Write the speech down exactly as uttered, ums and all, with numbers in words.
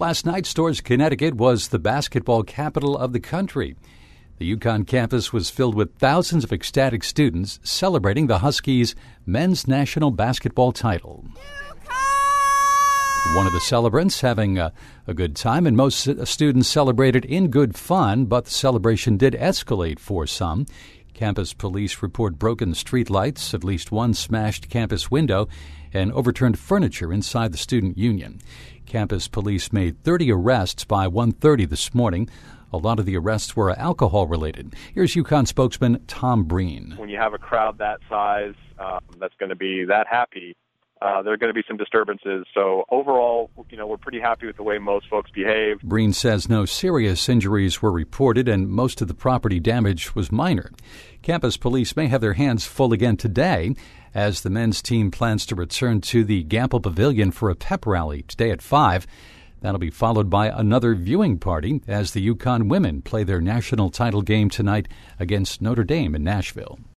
Last night, Storrs, Connecticut was the basketball capital of the country. The UConn campus was filled with thousands of ecstatic students celebrating the Huskies' men's national basketball title. One of the celebrants having a, a good time, and most students celebrated in good fun, but the celebration did escalate for some. Campus police report broken streetlights, at least one smashed campus window, and overturned furniture inside the student union. Campus police made thirty arrests by one thirty this morning. A lot of the arrests were alcohol-related. Here's UConn spokesman Tom Breen. When you have a crowd that size um, that's going to be that happy, uh, there are going to be some disturbances. So overall, you know, we're pretty happy with the way most folks behaved. Breen says no serious injuries were reported and most of the property damage was minor. Campus police may have their hands full again today as the men's team plans to return to the Gamble Pavilion for a pep rally today at five. That'll be followed by another viewing party as the UConn women play their national title game tonight against Notre Dame in Nashville.